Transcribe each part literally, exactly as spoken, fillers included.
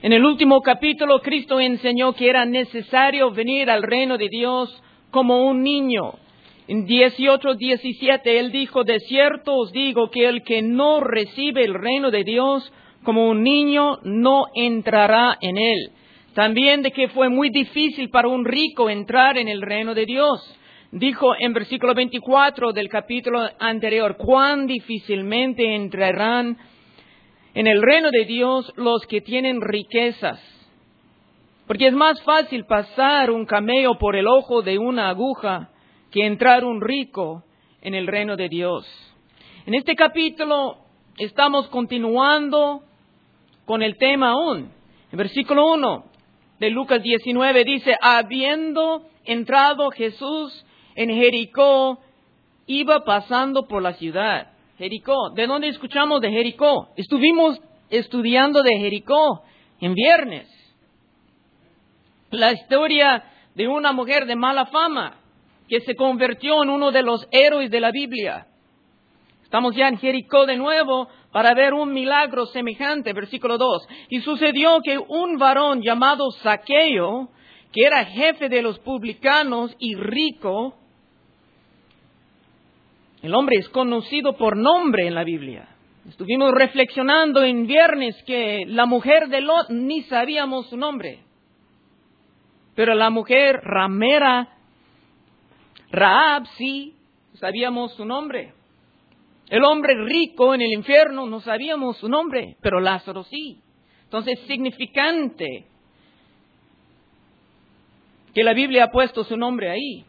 En el último capítulo, Cristo enseñó que era necesario venir al reino de Dios como un niño. En dieciocho diecisiete, Él dijo, de cierto os digo que el que no recibe el reino de Dios como un niño, no entrará en él. También de que fue muy difícil para un rico entrar en el reino de Dios. Dijo en versículo veinticuatro del capítulo anterior, cuán difícilmente entrarán en el reino de Dios los que tienen riquezas. Porque es más fácil pasar un camello por el ojo de una aguja que entrar un rico en el reino de Dios. En este capítulo estamos continuando con el tema aún. En versículo uno de Lucas diecinueve dice, habiendo entrado Jesús en Jericó, iba pasando por la ciudad. Jericó, ¿de dónde escuchamos de Jericó? Estuvimos estudiando de Jericó en viernes. La historia de una mujer de mala fama que se convirtió en uno de los héroes de la Biblia. Estamos ya en Jericó de nuevo para ver un milagro semejante, versículo dos. Y sucedió que un varón llamado Zaqueo, que era jefe de los publicanos y rico, el hombre es conocido por nombre en la Biblia. Estuvimos reflexionando en viernes que la mujer de Lot ni sabíamos su nombre. Pero la mujer ramera, Rahab, sí, sabíamos su nombre. El hombre rico en el infierno no sabíamos su nombre, pero Lázaro sí. Entonces es significante que la Biblia ha puesto su nombre ahí.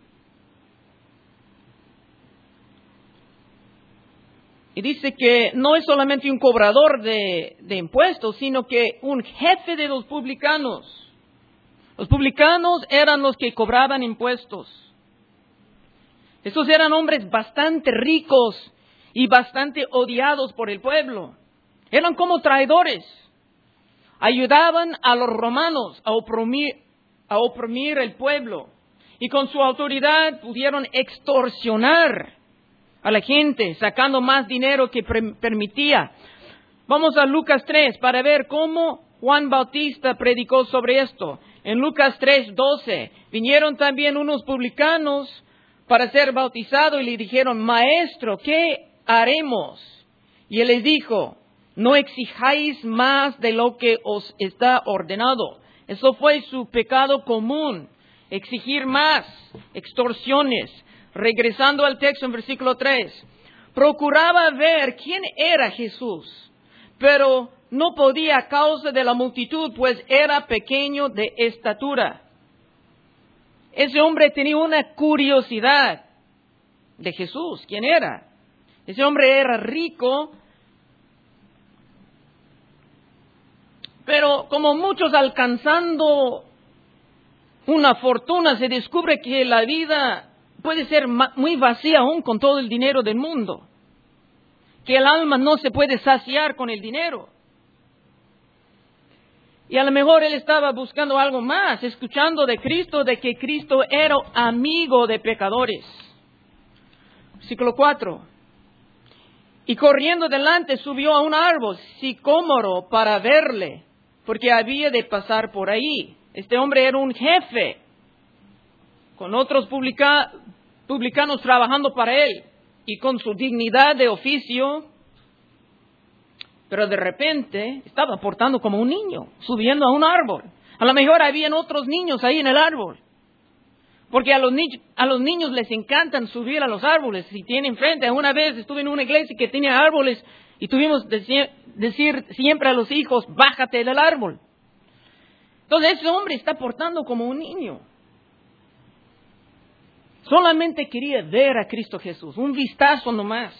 Y dice que no es solamente un cobrador de, de impuestos, sino que un jefe de los publicanos. Los publicanos eran los que cobraban impuestos. Estos eran hombres bastante ricos y bastante odiados por el pueblo. Eran como traidores. Ayudaban a los romanos a oprimir, a oprimir el pueblo. Y con su autoridad pudieron extorsionar a la gente, sacando más dinero que pre- permitía. Vamos a Lucas tres para ver cómo Juan Bautista predicó sobre esto. En Lucas tres doce, vinieron también unos publicanos para ser bautizados y le dijeron, Maestro, ¿qué haremos? Y él les dijo, no exijáis más de lo que os está ordenado. Eso fue su pecado común, exigir más, extorsiones. Regresando al texto en versículo tres, procuraba ver quién era Jesús, pero no podía a causa de la multitud, pues era pequeño de estatura. Ese hombre tenía una curiosidad de Jesús, ¿quién era? Ese hombre era rico, pero como muchos alcanzando una fortuna, se descubre que la vida puede ser muy vacía aún con todo el dinero del mundo. Que el alma no se puede saciar con el dinero. Y a lo mejor él estaba buscando algo más, escuchando de Cristo, de que Cristo era amigo de pecadores. Versículo cuatro. Y corriendo delante subió a un árbol sicómoro para verle, porque había de pasar por ahí. Este hombre era un jefe, con otros publica, publicanos trabajando para él, y con su dignidad de oficio, pero de repente estaba portando como un niño, subiendo a un árbol. A lo mejor habían otros niños ahí en el árbol, porque a los, ni- a los niños les encantan subir a los árboles, si tienen frente. Una vez estuve en una iglesia que tenía árboles, y tuvimos que decir, decir siempre a los hijos, bájate del árbol. Entonces ese hombre está portando como un niño. Solamente quería ver a Cristo Jesús, un vistazo nomás.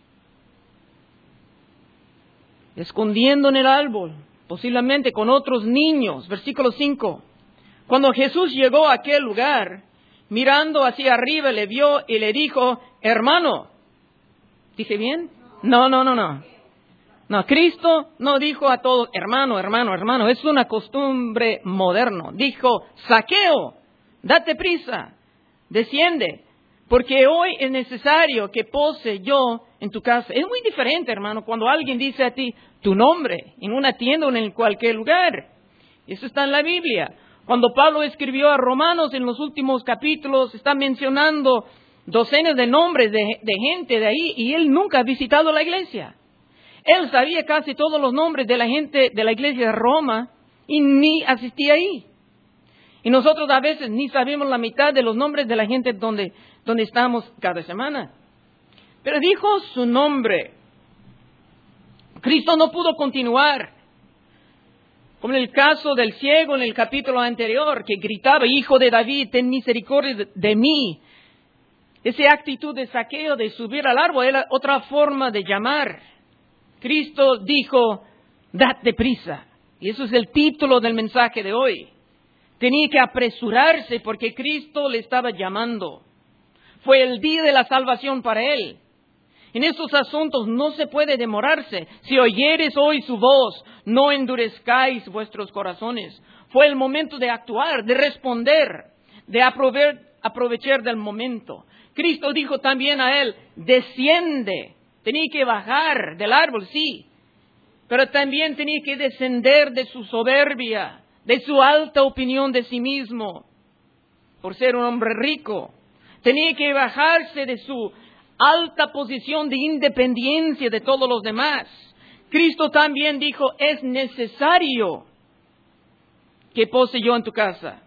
Escondiendo en el árbol, posiblemente con otros niños. Versículo cinco. Cuando Jesús llegó a aquel lugar, mirando hacia arriba, le vio y le dijo, hermano. ¿Dije bien? No, no, no, no. No, Cristo no dijo a todos, hermano, hermano, hermano. Es una costumbre moderna. Dijo, Zaqueo, date prisa. Desciende, porque hoy es necesario que pose yo en tu casa. Es muy diferente, hermano, cuando alguien dice a ti tu nombre en una tienda o en cualquier lugar. Eso está en la Biblia. Cuando Pablo escribió a Romanos en los últimos capítulos, está mencionando docenas de nombres de, de gente de ahí, y él nunca ha visitado la iglesia. Él sabía casi todos los nombres de la gente de la iglesia de Roma y ni asistía ahí. Y nosotros a veces ni sabemos la mitad de los nombres de la gente donde, donde estamos cada semana. Pero dijo su nombre. Cristo no pudo continuar. Como en el caso del ciego en el capítulo anterior, que gritaba, Hijo de David, ten misericordia de, de mí. Esa actitud de saqueo, de subir al árbol, era otra forma de llamar. Cristo dijo, date prisa. Y eso es el título del mensaje de hoy. Tenía que apresurarse porque Cristo le estaba llamando. Fue el día de la salvación para él. En estos asuntos no se puede demorarse. Si oyeres hoy su voz, no endurezcáis vuestros corazones. Fue el momento de actuar, de responder, de aprove- aprovechar del momento. Cristo dijo también a él, desciende. Tenía que bajar del árbol, sí. Pero también tenía que descender de su soberbia, de su alta opinión de sí mismo, por ser un hombre rico. Tenía que bajarse de su alta posición de independencia de todos los demás. Cristo también dijo, es necesario que pose yo en tu casa.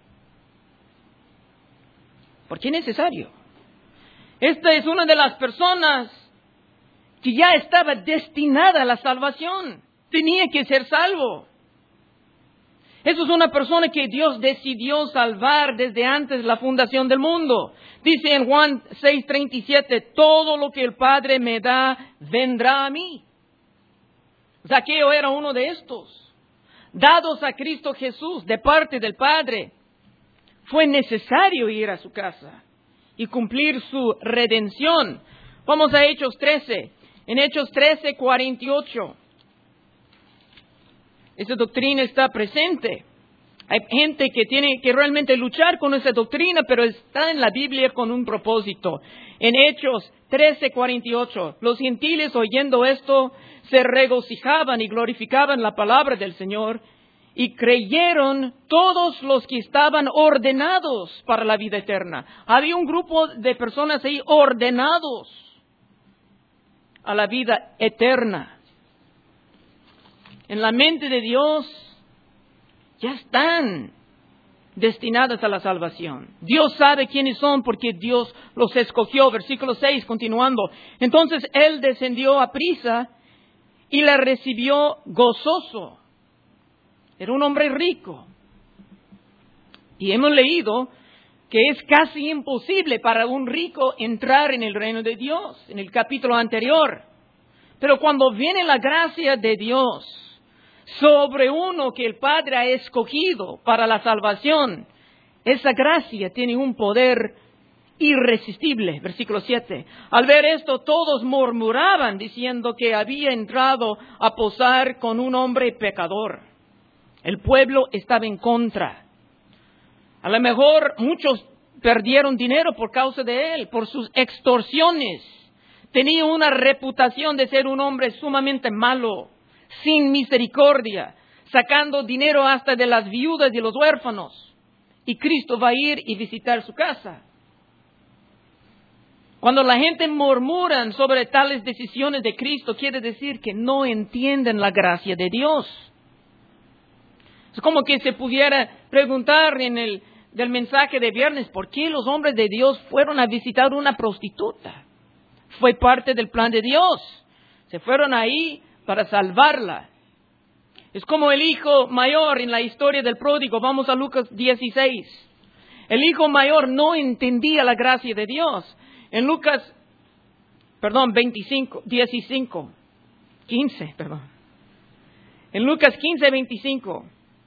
¿Por qué necesario? Esta es una de las personas que ya estaba destinada a la salvación. Tenía que ser salvo. Eso es una persona que Dios decidió salvar desde antes de la fundación del mundo. Dice en Juan seis treinta y siete, todo lo que el Padre me da, vendrá a mí. Zaqueo era uno de estos. Dados a Cristo Jesús de parte del Padre, fue necesario ir a su casa y cumplir su redención. Vamos a Hechos trece. En Hechos trece, cuarenta y ocho. Esa doctrina está presente. Hay gente que tiene que realmente luchar con esa doctrina, pero está en la Biblia con un propósito. En Hechos trece, cuarenta y ocho, los gentiles oyendo esto se regocijaban y glorificaban la palabra del Señor y creyeron todos los que estaban ordenados para la vida eterna. Había un grupo de personas ahí ordenados a la vida eterna. En la mente de Dios ya están destinadas a la salvación. Dios sabe quiénes son porque Dios los escogió. Versículo seis, continuando. Entonces Él descendió a prisa y la recibió gozoso. Era un hombre rico. Y hemos leído que es casi imposible para un rico entrar en el reino de Dios, en el capítulo anterior. Pero cuando viene la gracia de Dios sobre uno que el Padre ha escogido para la salvación, esa gracia tiene un poder irresistible. Versículo siete. Al ver esto, todos murmuraban diciendo que había entrado a posar con un hombre pecador. El pueblo estaba en contra. A lo mejor muchos perdieron dinero por causa de él, por sus extorsiones. Tenía una reputación de ser un hombre sumamente malo, sin misericordia, sacando dinero hasta de las viudas y los huérfanos. Y Cristo va a ir y visitar su casa. Cuando la gente murmura sobre tales decisiones de Cristo, quiere decir que no entienden la gracia de Dios. Es como que se pudiera preguntar en el del mensaje de viernes, ¿por qué los hombres de Dios fueron a visitar una prostituta? Fue parte del plan de Dios. Se fueron ahí para salvarla. Es como el hijo mayor en la historia del pródigo. Vamos a Lucas dieciséis. El hijo mayor no entendía la gracia de Dios. En Lucas, perdón, veinticinco, dieciséis, quince, perdón. En Lucas quince, veinticinco.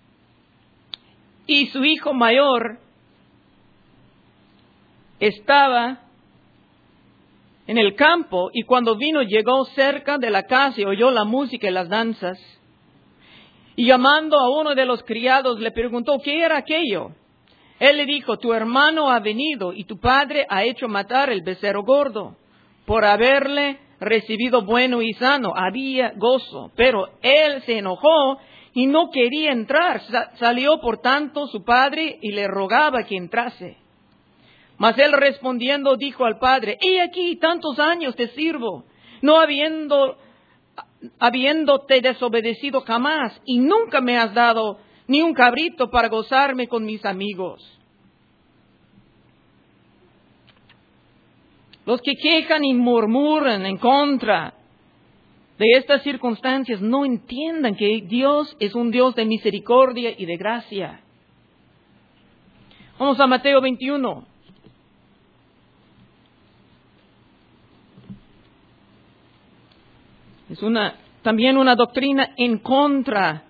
Y su hijo mayor estaba en el campo, y cuando vino llegó cerca de la casa y oyó la música y las danzas. Y llamando a uno de los criados le preguntó, ¿qué era aquello? Él le dijo, tu hermano ha venido y tu padre ha hecho matar el becerro gordo. Por haberle recibido bueno y sano, había gozo. Pero él se enojó y no quería entrar. Sa- salió por tanto su padre y le rogaba que entrase. Mas él respondiendo dijo al padre: he aquí tantos años te sirvo, no habiendo, habiéndote desobedecido jamás, y nunca me has dado ni un cabrito para gozarme con mis amigos. Los que quejan y murmuran en contra de estas circunstancias no entiendan que Dios es un Dios de misericordia y de gracia. Vamos a Mateo veintiuno. Es una, también una doctrina en contra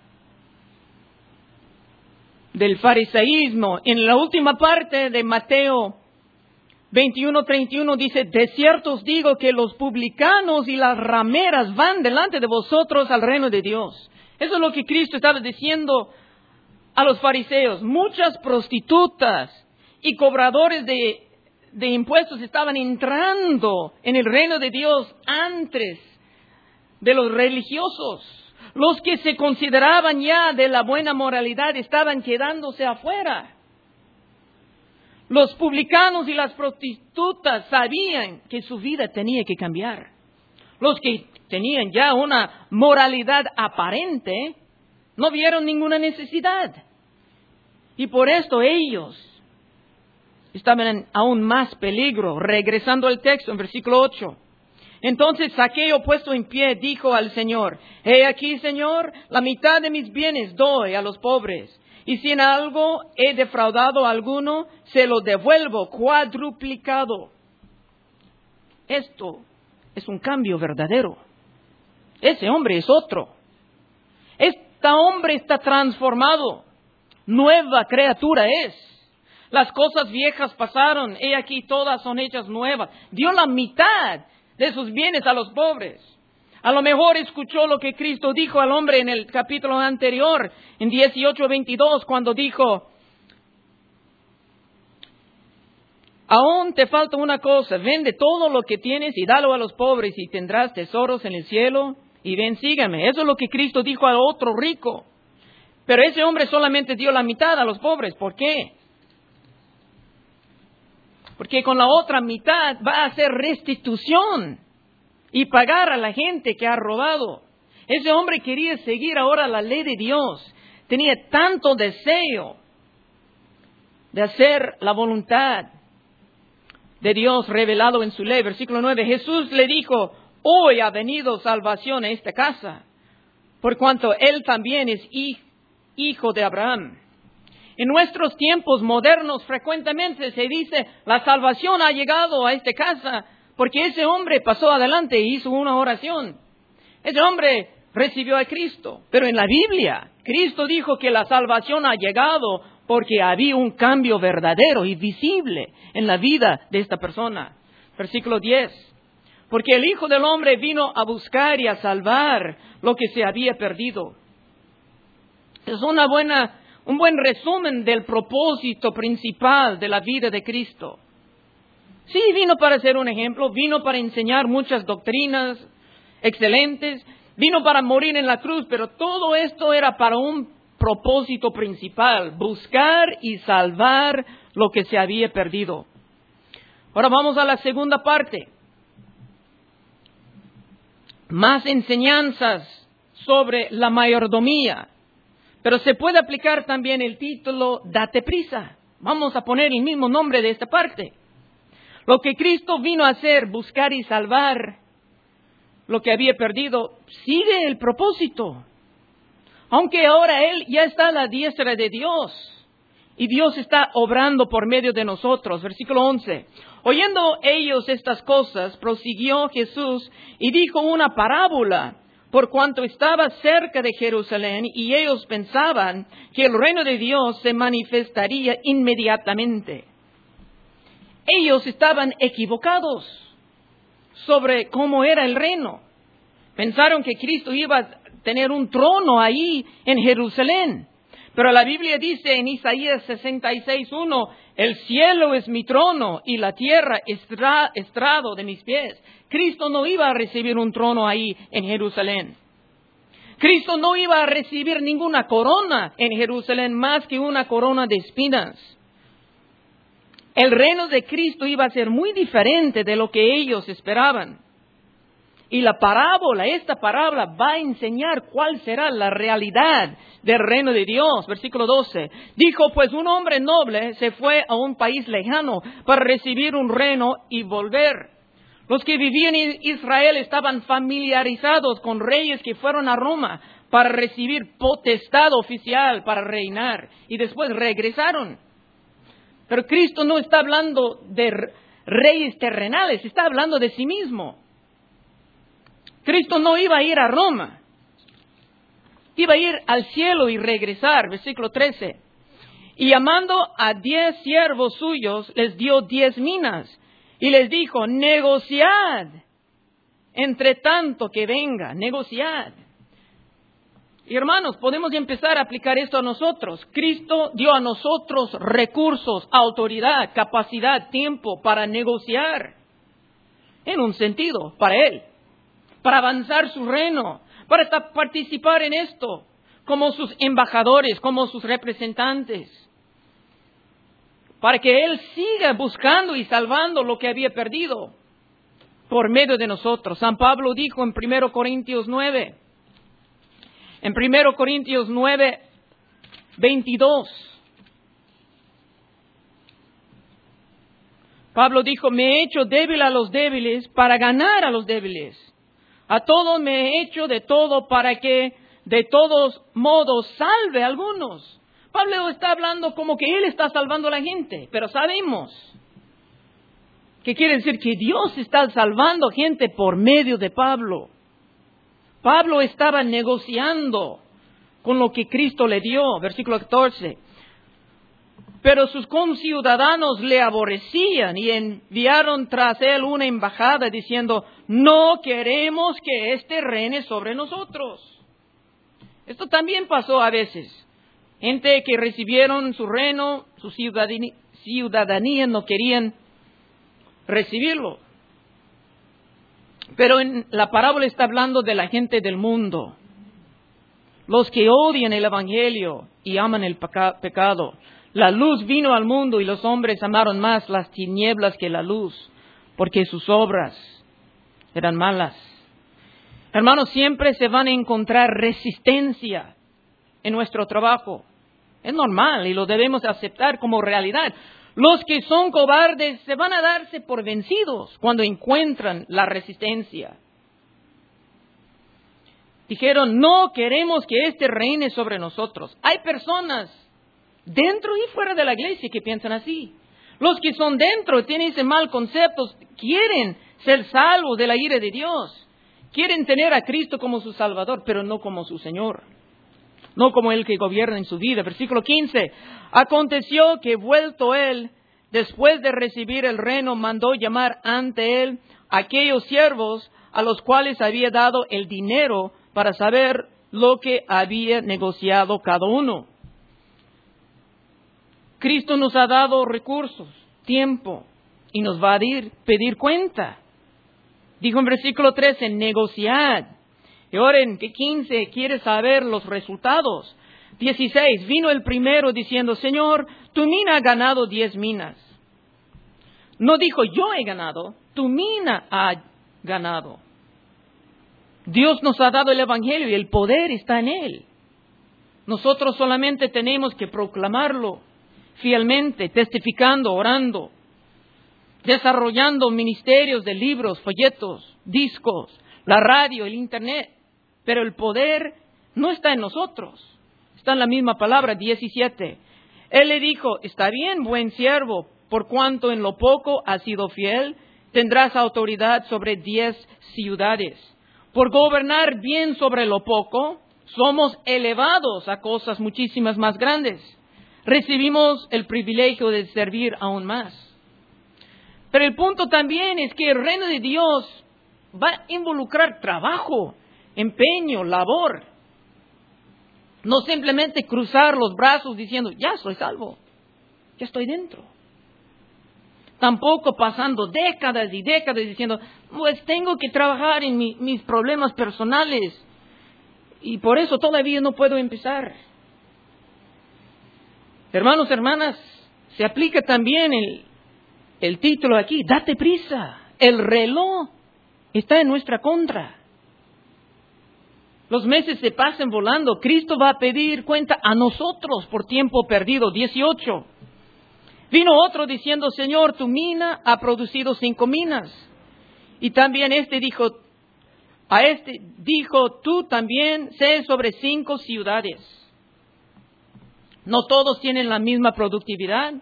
del fariseísmo. En la última parte de Mateo veintiuno, treinta y uno dice: de cierto os digo que los publicanos y las rameras van delante de vosotros al reino de Dios. Eso es lo que Cristo estaba diciendo a los fariseos. Muchas prostitutas y cobradores de, de impuestos estaban entrando en el reino de Dios antes de los religiosos. Los que se consideraban ya de la buena moralidad estaban quedándose afuera. Los publicanos y las prostitutas sabían que su vida tenía que cambiar. Los que tenían ya una moralidad aparente no vieron ninguna necesidad. Y por esto ellos estaban en aún más peligro. Regresando al texto en versículo ocho. Entonces Zaqueo, puesto en pie, dijo al Señor: he aquí, Señor, la mitad de mis bienes doy a los pobres. Y si en algo he defraudado a alguno, se lo devuelvo cuadruplicado. Esto es un cambio verdadero. Ese hombre es otro. Este hombre está transformado. Nueva criatura es. Las cosas viejas pasaron, he aquí todas son hechas nuevas. Dio la mitad de sus bienes a los pobres. A lo mejor escuchó lo que Cristo dijo al hombre en el capítulo anterior, en dieciocho veintidós, cuando dijo: aún te falta una cosa, vende todo lo que tienes y dalo a los pobres y tendrás tesoros en el cielo, y ven, sígame. Eso es lo que Cristo dijo al otro rico. Pero ese hombre solamente dio la mitad a los pobres. ¿Por qué? Porque con la otra mitad va a hacer restitución y pagar a la gente que ha robado. Ese hombre quería seguir ahora la ley de Dios. Tenía tanto deseo de hacer la voluntad de Dios revelado en su ley. Versículo nueve. Jesús le dijo: hoy ha venido salvación a esta casa, por cuanto él también es hijo de Abraham. En nuestros tiempos modernos frecuentemente se dice: la salvación ha llegado a esta casa porque ese hombre pasó adelante e hizo una oración. Ese hombre recibió a Cristo. Pero en la Biblia, Cristo dijo que la salvación ha llegado porque había un cambio verdadero y visible en la vida de esta persona. Versículo diez. Porque el Hijo del Hombre vino a buscar y a salvar lo que se había perdido. Es una buena, un buen resumen del propósito principal de la vida de Cristo. Sí, vino para ser un ejemplo, vino para enseñar muchas doctrinas excelentes, vino para morir en la cruz, pero todo esto era para un propósito principal: buscar y salvar lo que se había perdido. Ahora vamos a la segunda parte. Más enseñanzas sobre la mayordomía. Pero se puede aplicar también el título: date prisa. Vamos a poner el mismo nombre de esta parte. Lo que Cristo vino a hacer, buscar y salvar lo que había perdido, sigue el propósito. Aunque ahora Él ya está a la diestra de Dios y Dios está obrando por medio de nosotros. Versículo once. Oyendo ellos estas cosas, prosiguió Jesús y dijo una parábola, por cuanto estaba cerca de Jerusalén y ellos pensaban que el reino de Dios se manifestaría inmediatamente. Ellos estaban equivocados sobre cómo era el reino. Pensaron que Cristo iba a tener un trono ahí en Jerusalén. Pero la Biblia dice en Isaías sesenta y seis, uno, el cielo es mi trono y la tierra estra, estrado de mis pies. Cristo no iba a recibir un trono ahí en Jerusalén. Cristo no iba a recibir ninguna corona en Jerusalén más que una corona de espinas. El reino de Cristo iba a ser muy diferente de lo que ellos esperaban. Y la parábola, esta parábola va a enseñar cuál será la realidad del reino de Dios. Versículo doce. Dijo, pues un hombre noble se fue a un país lejano para recibir un reino y volver. Los que vivían en Israel estaban familiarizados con reyes que fueron a Roma para recibir potestad oficial para reinar y después regresaron. Pero Cristo no está hablando de reyes terrenales, está hablando de sí mismo. Cristo no iba a ir a Roma, iba a ir al cielo y regresar. Versículo trece. Y llamando a diez siervos suyos, les dio diez minas y les dijo, negociad entre tanto que venga, negociad. Y hermanos, podemos empezar a aplicar esto a nosotros. Cristo dio a nosotros recursos, autoridad, capacidad, tiempo para negociar. En un sentido, para Él. Para avanzar su reino. Para participar en esto. Como sus embajadores, como sus representantes. Para que Él siga buscando y salvando lo que había perdido. Por medio de nosotros. San Pablo dijo en primero Corintios nueve. En primero Corintios nueve, veintidós. Pablo dijo, me he hecho débil a los débiles para ganar a los débiles. A todos me he hecho de todo para que de todos modos salve a algunos. Pablo está hablando como que él está salvando a la gente, pero sabemos que quiere decir que Dios está salvando gente por medio de Pablo. Pablo estaba negociando con lo que Cristo le dio. Versículo catorce. Pero sus conciudadanos le aborrecían y enviaron tras él una embajada diciendo, no queremos que éste reine sobre nosotros. Esto también pasó a veces. Gente que recibieron su reino, su ciudadanía, ciudadanía no querían recibirlo. Pero en la parábola está hablando de la gente del mundo. Los que odian el evangelio y aman el peca- pecado. La luz vino al mundo y los hombres amaron más las tinieblas que la luz, porque sus obras eran malas. Hermanos, siempre se van a encontrar resistencia en nuestro trabajo. Es normal y lo debemos aceptar como realidad. Los que son cobardes se van a darse por vencidos cuando encuentran la resistencia. Dijeron, no queremos que éste reine sobre nosotros. Hay personas dentro y fuera de la iglesia que piensan así. Los que son dentro tienen ese mal concepto, quieren ser salvos de la ira de Dios. Quieren tener a Cristo como su Salvador, pero no como su Señor. No como el que gobierna en su vida. Versículo quince. Aconteció que vuelto él, después de recibir el reino, mandó llamar ante él aquellos siervos a los cuales había dado el dinero para saber lo que había negociado cada uno. Cristo nos ha dado recursos, tiempo, y nos va a pedir cuenta. Dijo en versículo trece, negociad. Y ahora en quince quiere saber los resultados. dieciséis, vino el primero diciendo, Señor, tu mina ha ganado diez minas. No dijo, yo he ganado, tu mina ha ganado. Dios nos ha dado el evangelio y el poder está en él. Nosotros solamente tenemos que proclamarlo fielmente, testificando, orando, desarrollando ministerios de libros, folletos, discos, la radio, el internet. Pero el poder no está en nosotros. Está en la misma palabra, diecisiete. Él le dijo, está bien, buen siervo, por cuanto en lo poco has sido fiel, tendrás autoridad sobre diez ciudades. Por gobernar bien sobre lo poco, somos elevados a cosas muchísimas más grandes. Recibimos el privilegio de servir aún más. Pero el punto también es que el reino de Dios va a involucrar trabajo, empeño, labor. No simplemente cruzar los brazos diciendo, ya soy salvo, ya estoy dentro. Tampoco pasando décadas y décadas diciendo, pues tengo que trabajar en mi, mis problemas personales. y por eso todavía no puedo empezar. Hermanos, hermanas, se aplica también el, el título aquí, date prisa. El reloj está en nuestra contra. Los meses se pasan volando. Cristo va a pedir cuenta a nosotros por tiempo perdido. dieciocho. Vino otro diciendo, Señor, tu mina ha producido cinco minas. Y también este dijo, a este dijo, tú también sé sobre cinco ciudades. No todos tienen la misma productividad.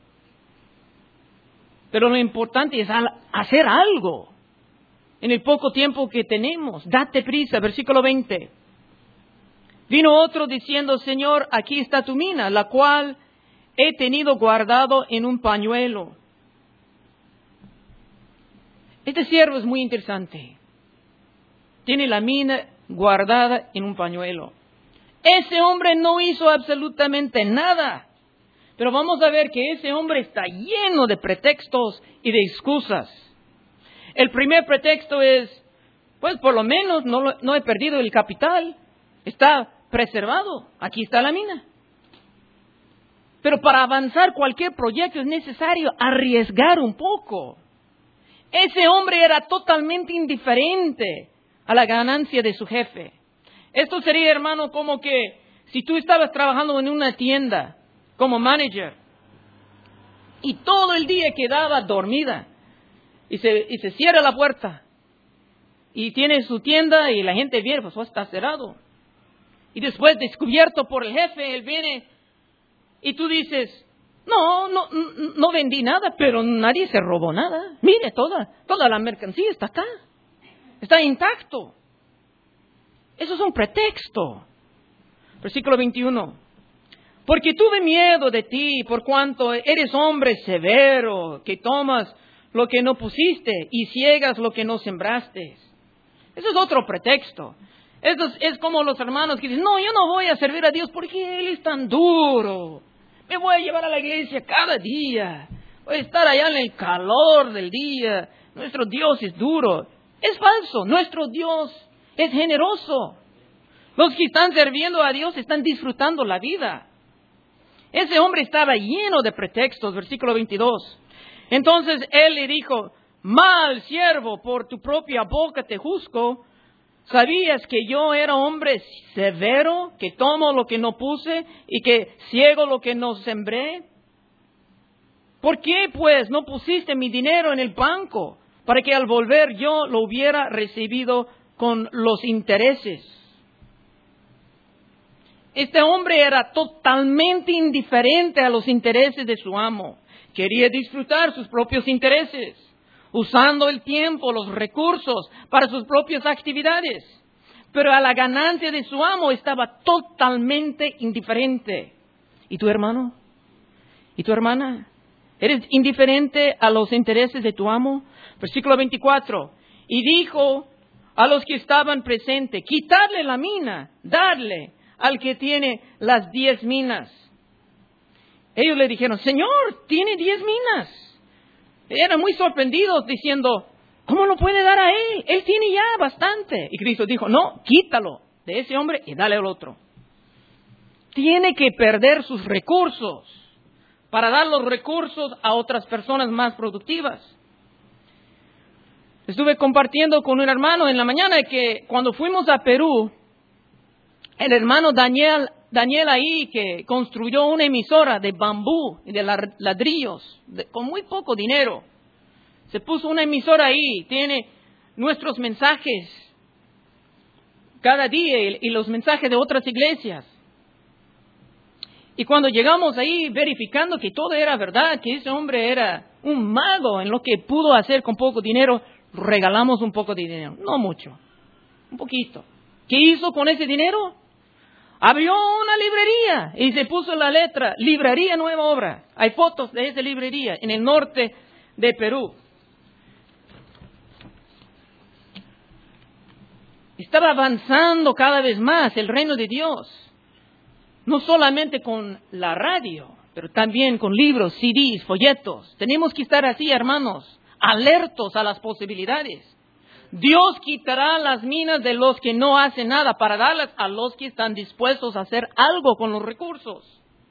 Pero lo importante es hacer algo en el poco tiempo que tenemos. Date prisa, versículo veinte. Vino otro diciendo, Señor, aquí está tu mina, la cual he tenido guardado en un pañuelo. Este siervo es muy interesante. Tiene la mina guardada en un pañuelo. Ese hombre no hizo absolutamente nada. Pero vamos a ver que ese hombre está lleno de pretextos y de excusas. El primer pretexto es, pues por lo menos no, no he perdido el capital. Está preservado. Aquí está la mina. Pero para avanzar cualquier proyecto es necesario arriesgar un poco. Ese hombre era totalmente indiferente a la ganancia de su jefe. Esto sería, hermano, como que si tú estabas trabajando en una tienda como manager y todo el día quedaba dormida y se, y se cierra la puerta y tiene su tienda y la gente viene, pues está cerrado. Y después, descubierto por el jefe, él viene y tú dices, no, no, no vendí nada, pero nadie se robó nada. Mire, toda, toda la mercancía está acá. Está intacto. Eso es un pretexto. Versículo veintiuno. Porque tuve miedo de ti, por cuanto eres hombre severo, que tomas lo que no pusiste y ciegas lo que no sembraste. Eso es otro pretexto. Eso es, es como los hermanos que dicen, no, yo no voy a servir a Dios porque Él es tan duro. Me voy a llevar a la iglesia cada día. Voy a estar allá en el calor del día. Nuestro Dios es duro. Es falso. Nuestro Dios es generoso. Los que están sirviendo a Dios están disfrutando la vida. Ese hombre estaba lleno de pretextos. Versículo veintidós. Entonces él le dijo, mal siervo, por tu propia boca te juzgo. ¿Sabías que yo era hombre severo, que tomo lo que no puse y que ciego lo que no sembré? ¿Por qué, pues, no pusiste mi dinero en el banco para que al volver yo lo hubiera recibido con los intereses? Este hombre era totalmente indiferente a los intereses de su amo. Quería disfrutar sus propios intereses, usando el tiempo, los recursos para sus propias actividades. Pero a la ganancia de su amo estaba totalmente indiferente. ¿Y tu hermano? ¿Y tu hermana? ¿Eres indiferente a los intereses de tu amo? Versículo veinticuatro. Y dijo a los que estaban presentes, quitarle la mina, darle al que tiene las diez minas. Ellos le dijeron, Señor, tiene diez minas. Eran muy sorprendidos diciendo, ¿cómo lo puede dar a él? Él tiene ya bastante. Y Cristo dijo, no, quítalo de ese hombre y dale al otro. Tiene que perder sus recursos para dar los recursos a otras personas más productivas. Estuve compartiendo con un hermano en la mañana que cuando fuimos a Perú, el hermano Daniel, Daniel ahí que construyó una emisora de bambú y de ladrillos de, con muy poco dinero. Se puso una emisora ahí, tiene nuestros mensajes cada día y, y los mensajes de otras iglesias. Y cuando llegamos ahí verificando que todo era verdad, que ese hombre era un mago en lo que pudo hacer con poco dinero, regalamos un poco de dinero, no mucho, un poquito. ¿Qué hizo con ese dinero? Abrió una librería y se puso la letra, Librería Nueva Obra. Hay fotos de esa librería en el norte de Perú. Estaba avanzando cada vez más el reino de Dios. No solamente con la radio, pero también con libros, C Ds, folletos. Tenemos que estar así, hermanos, alertos a las posibilidades. Dios quitará las minas de los que no hacen nada para darlas a los que están dispuestos a hacer algo con los recursos.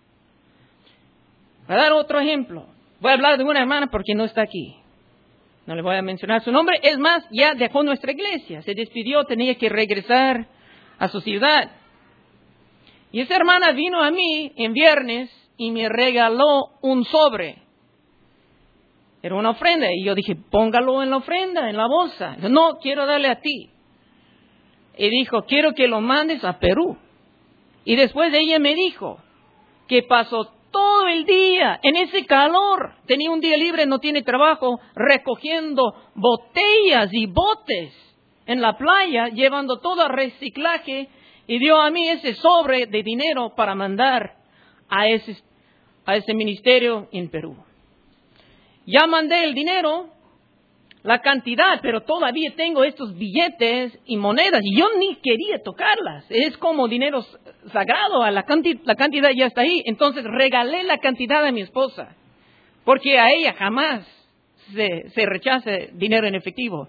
Voy a dar otro ejemplo. Voy a hablar de una hermana porque no está aquí. No le voy a mencionar su nombre. Es más, ya dejó nuestra iglesia. Se despidió, tenía que regresar a su ciudad. Y esa hermana vino a mí en viernes y me regaló un sobre. Era una ofrenda. Y yo dije, póngalo en la ofrenda, en la bolsa. Dijo, no, quiero darle a ti. Y dijo, quiero que lo mandes a Perú. Y después ella me dijo que pasó todo el día en ese calor. Tenía un día libre, no tiene trabajo, recogiendo botellas y botes en la playa, llevando todo a reciclaje. Y dio a mí ese sobre de dinero para mandar a ese, a ese ministerio en Perú. Ya mandé el dinero, la cantidad, pero todavía tengo estos billetes y monedas y yo ni quería tocarlas. Es como dinero sagrado, la cantidad, la cantidad ya está ahí. Entonces regalé la cantidad a mi esposa, porque a ella jamás se, se rechaza dinero en efectivo.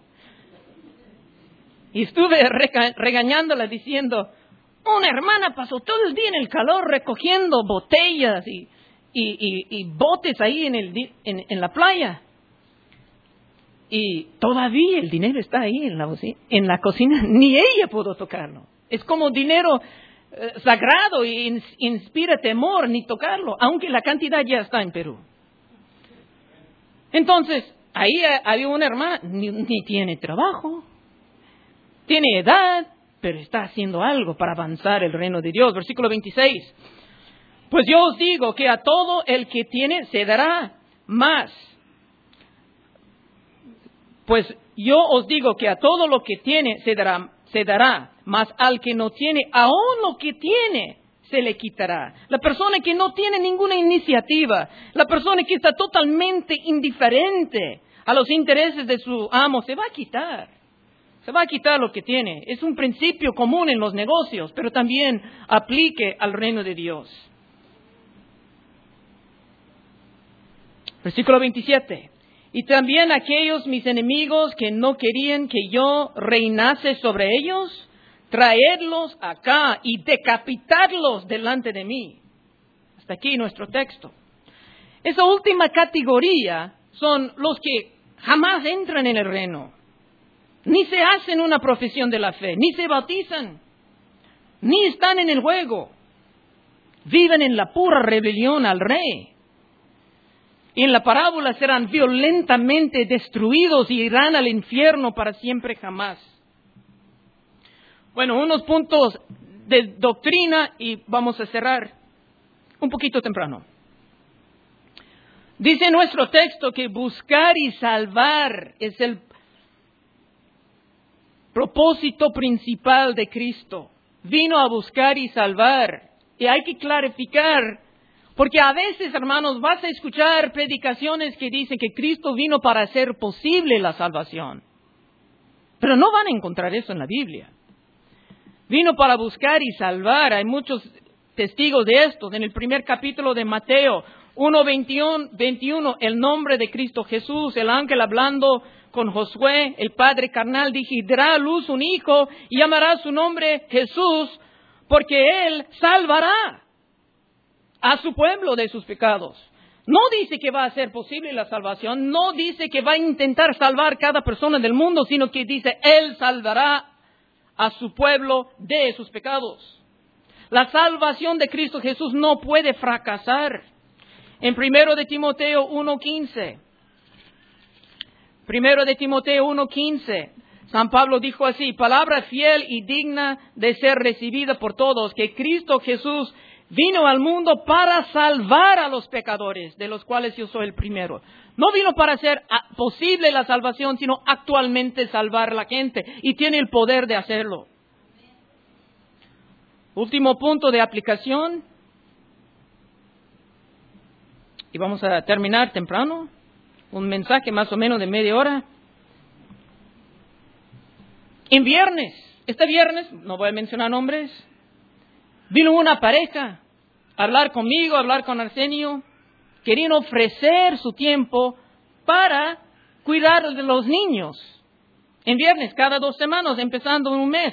Y estuve rega, regañándola diciendo, una hermana pasó todo el día en el calor recogiendo botellas y... Y, y, y botes ahí en, el, en, en la playa. Y todavía el dinero está ahí en la, en la cocina. Ni ella pudo tocarlo. Es como dinero eh, sagrado y in, inspira temor ni tocarlo, aunque la cantidad ya está en Perú. Entonces, ahí había una hermana, ni, ni tiene trabajo, tiene edad, pero está haciendo algo para avanzar el reino de Dios. Versículo veintiséis. Pues yo os digo que a todo el que tiene se dará más. Pues yo os digo que a todo lo que tiene se dará, se dará, mas al que no tiene, aún lo que tiene se le quitará. La persona que no tiene ninguna iniciativa, la persona que está totalmente indiferente a los intereses de su amo, se va a quitar. Se va a quitar lo que tiene. Es un principio común en los negocios, pero también aplique al reino de Dios. Versículo veintisiete. Y también aquellos mis enemigos que no querían que yo reinase sobre ellos, traedlos acá y decapitarlos delante de mí. Hasta aquí nuestro texto. Esa última categoría son los que jamás entran en el reino. Ni se hacen una profesión de la fe, ni se bautizan, ni están en el juego. Viven en la pura rebelión al rey. Y en la parábola serán violentamente destruidos y irán al infierno para siempre jamás. Bueno, unos puntos de doctrina y vamos a cerrar un poquito temprano. Dice nuestro texto que buscar y salvar es el propósito principal de Cristo. Vino a buscar y salvar. Y hay que clarificar, porque a veces, hermanos, vas a escuchar predicaciones que dicen que Cristo vino para hacer posible la salvación. Pero no van a encontrar eso en la Biblia. Vino para buscar y salvar. Hay muchos testigos de esto. En el primer capítulo de Mateo uno veintiuno, el nombre de Cristo Jesús, el ángel hablando con Josué, el padre carnal, dijo, dará a luz un hijo y llamará su nombre Jesús, porque él salvará a su pueblo de sus pecados. No dice que va a ser posible la salvación, no dice que va a intentar salvar cada persona del mundo, sino que dice, Él salvará a su pueblo de sus pecados. La salvación de Cristo Jesús no puede fracasar. En primero de Timoteo uno quince, primero de Timoteo uno quince, San Pablo dijo así, palabra fiel y digna de ser recibida por todos, que Cristo Jesús vino al mundo para salvar a los pecadores, de los cuales yo soy el primero. No vino para hacer posible la salvación, sino actualmente salvar a la gente. Y tiene el poder de hacerlo. Último punto de aplicación. Y vamos a terminar temprano. Un mensaje más o menos de media hora. En viernes, este viernes, no voy a mencionar nombres, vino una pareja a hablar conmigo, a hablar con Arsenio. Querían ofrecer su tiempo para cuidar de los niños En viernes, cada dos semanas, empezando en un mes.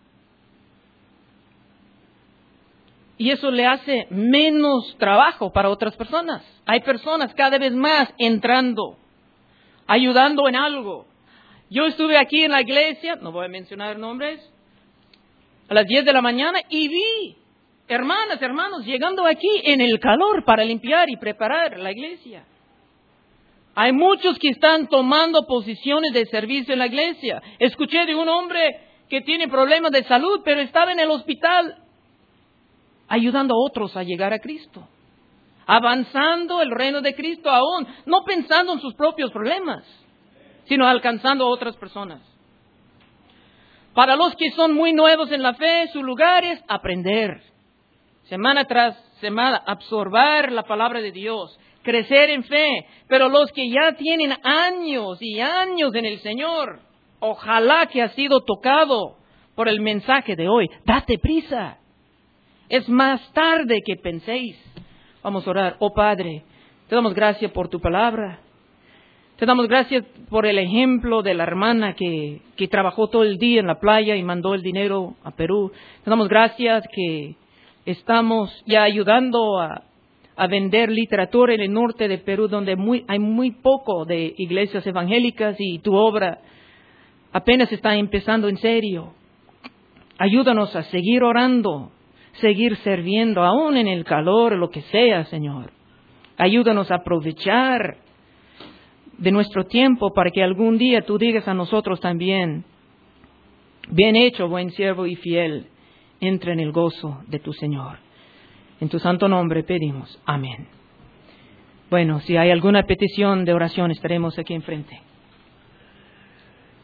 Y eso le hace menos trabajo para otras personas. Hay personas cada vez más entrando, ayudando en algo. Yo estuve aquí en la iglesia, no voy a mencionar nombres, a las diez de la mañana y vi hermanas, hermanos, llegando aquí en el calor para limpiar y preparar la iglesia. Hay muchos que están tomando posiciones de servicio en la iglesia. Escuché de un hombre que tiene problemas de salud, pero estaba en el hospital ayudando a otros a llegar a Cristo, avanzando el reino de Cristo aún, no pensando en sus propios problemas, sino alcanzando a otras personas. Para los que son muy nuevos en la fe, su lugar es aprender, semana tras semana, absorber la palabra de Dios, crecer en fe. Pero los que ya tienen años y años en el Señor, ojalá que ha sido tocado por el mensaje de hoy, date prisa. Es más tarde que penséis. Vamos a orar. Oh Padre, te damos gracias por tu palabra. Te damos gracias por el ejemplo de la hermana que, que trabajó todo el día en la playa y mandó el dinero a Perú. Te damos gracias que estamos ya ayudando a, a vender literatura en el norte de Perú, donde muy, hay muy poco de iglesias evangélicas y tu obra apenas está empezando en serio. Ayúdanos a seguir orando, seguir sirviendo, aún en el calor, lo que sea, Señor. Ayúdanos a aprovechar de nuestro tiempo para que algún día tú digas a nosotros también, bien hecho, buen siervo y fiel, entra en el gozo de tu Señor. En tu santo nombre pedimos. Amén. Bueno, si hay alguna petición de oración, estaremos aquí enfrente.